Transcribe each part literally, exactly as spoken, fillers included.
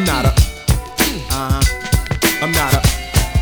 not a. Uh huh. I'm not a.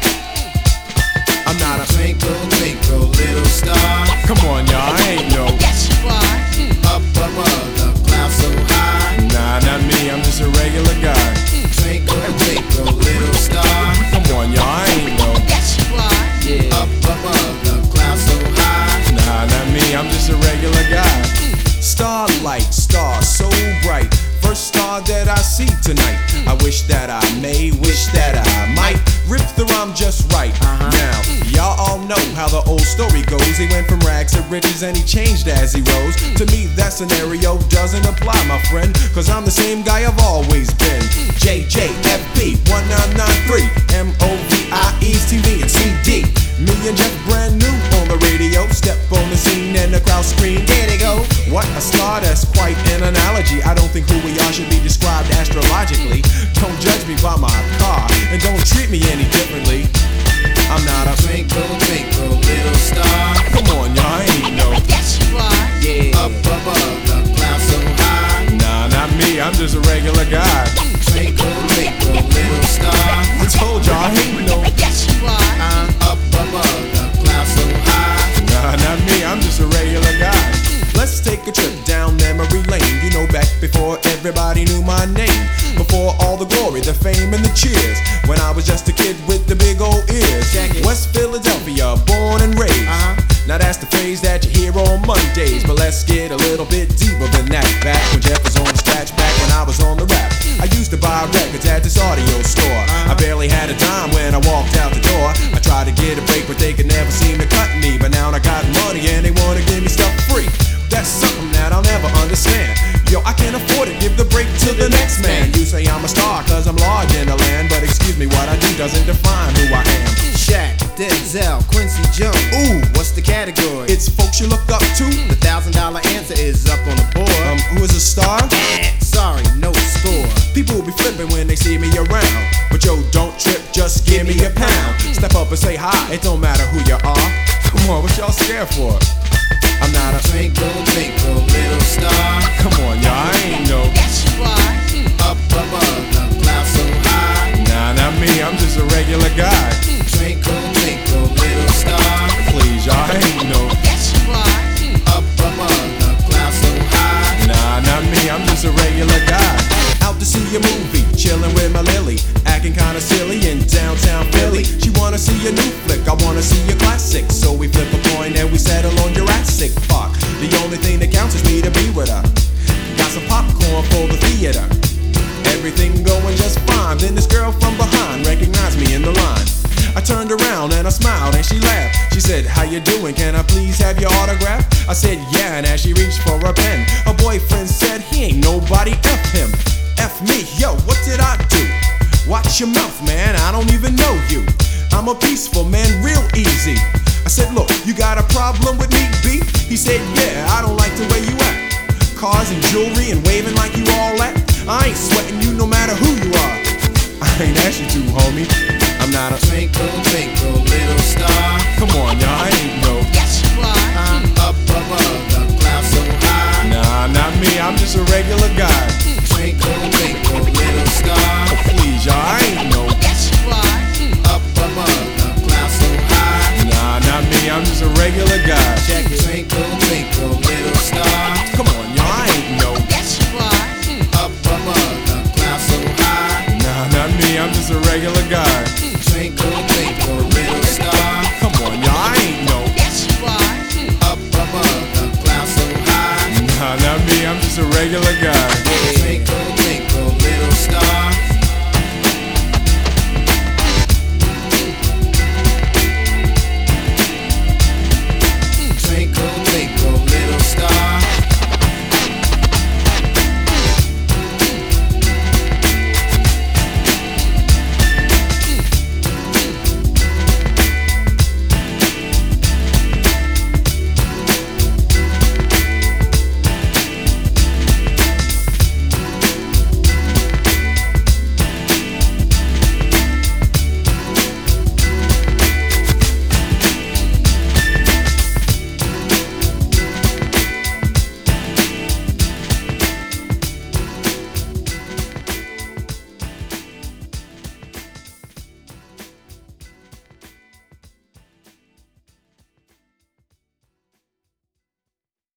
I'm not a. Twinkle, twinkle, little star. Come on, y'all, I ain't no. Yes, you are. Up above the clouds so high. Nah, not me, I'm just a regular guy. Twinkle, twinkle, little star. Come on, y'all, I ain't no. Yes, you are. Yeah. Up above the clouds so high. Nah, not me, I'm just a regular guy. Starlight, star so bright. First star that I see tonight. I wish that I may, wish that I might rip the rhyme just right. Uh-huh. Now, y'all all know how the old story goes. He went from rags to riches and he changed as he rose. To me, that scenario doesn't apply, my friend, cause I'm the same guy I've always been. J J F B one nine nine three M O V I E's T V and C D. Me and Jeff brand new on the radio. Step on the scene and the crowd scream, there they go. What a star, that's quite an analogy. I don't think who we are should be described astrologically. Don't judge me by my car, and don't treat me any differently. I'm not a Twinkle, twinkle, little star. Come on, y'all, I ain't no. Yes, you are. Yeah. Up above the clouds so high. Nah, not me, I'm just a regular guy. Twinkle, twinkle, little star. I told y'all, I ain't no. Yes, you are. Uh, up above the clouds so high. Nah, not me, I'm just a regular guy. Let's take a trip down memory lane. You know, back before everybody knew my name. Before all the glory, the fame, and the cheers. When I was just a kid with the big old ears. West Philadelphia, born and raised. Uh-huh. Now that's the phrase that you hear on Mondays. But let's get a little bit deeper than that. Back when Jeff was on the scratch, back when I was on the rap. I used to buy records at this audio store. I barely had a dime when I walked out the door. I tried to get a break, but they could never seem to cut me. But now I got money and they wanna give me stuff free. That's something that I'll never understand. Yo, I can't afford it, give the break to the next man. You say I'm a star cause I'm large in the land, but excuse me, what I do doesn't define who I am. Shaq, Denzel, Quincy Jones. Ooh, What's the category? it's folks you look up to. The thousand dollar answer is up on the board. Um, who is a star? Eh, sorry, no score. People will be flipping when they see me around. But yo, don't trip, just give me a pound. Step up and say hi, it don't matter who you are. Come on, what y'all scared for? I'm not a Twinkle, twinkle, little star. Come on, y'all, I ain't no. Yes, you are. Up above the clouds so high. Nah, not me, I'm just a regular guy. Twinkle, twinkle, little star. Please, y'all, I ain't no. Yes, you are. Up above the clouds so high. Nah, not me, I'm just a regular guy. Out to see a movie, chillin' with my Lily. Acting kinda silly in downtown Philly. She wanna see a new flick, I wanna see a classic. So we flip a coin and we settle on Jurassic Park. The only thing that counts is me to be with her. Got some popcorn for the theater. Everything going just fine. Then this girl from behind recognized me in the line. I turned around and I smiled and she laughed. She said, how you doing? Can I please have your autograph? I said, yeah, and as she reached for a pen, her boyfriend said, he ain't nobody, F him. F me, yo, what did I do? Watch your mouth, man, I don't even know you. I'm a peaceful man, real easy. I said, look, you got a problem with me, B? He said, yeah, I don't like the way you act. Cars and jewelry and waving like you all that. I ain't sweating you no matter who you are. I ain't asked you to, homie. I'm not a Twinkle, twinkle, little star. Come on, y'all, I ain't no. Yes, you are. I'm up above the clouds so high. Nah, not me, I'm just a regular guy. Twinkle, twinkle, little star. Please, y'all, I ain't no. Yes, you are. Up above the clouds so high. Nah, not me, I'm just a regular guy. Check it. Twinkle, twinkle, little star. Come on, y'all, I ain't no. Yes, you are. Up above the clouds so high. Nah, not me, I'm just a regular guy. Twinkle, twinkle, little star. Come on, y'all, I ain't no. Yes, you are. Up above the clouds so high. Nah, not me, I'm just a regular guy. Twinkle,